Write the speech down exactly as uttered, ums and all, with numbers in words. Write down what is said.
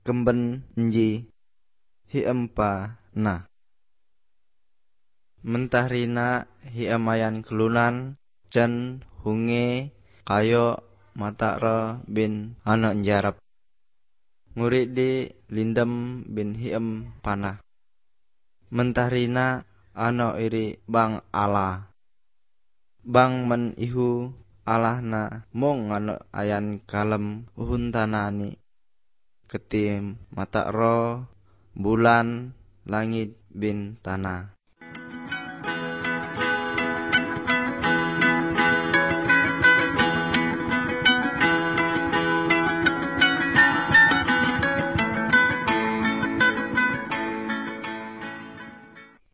kemben nji hiempa na. Mentarina hiemayan kelunan jan hunge kayo matara bin anak jarap. Ngurik di lindem bin hiem panah. Mentarina ano iri bang Allah. Bang men ihu Allah na mong ano ayan kalem uhun tanani. Ketim mata ro bulan langit bin tanah.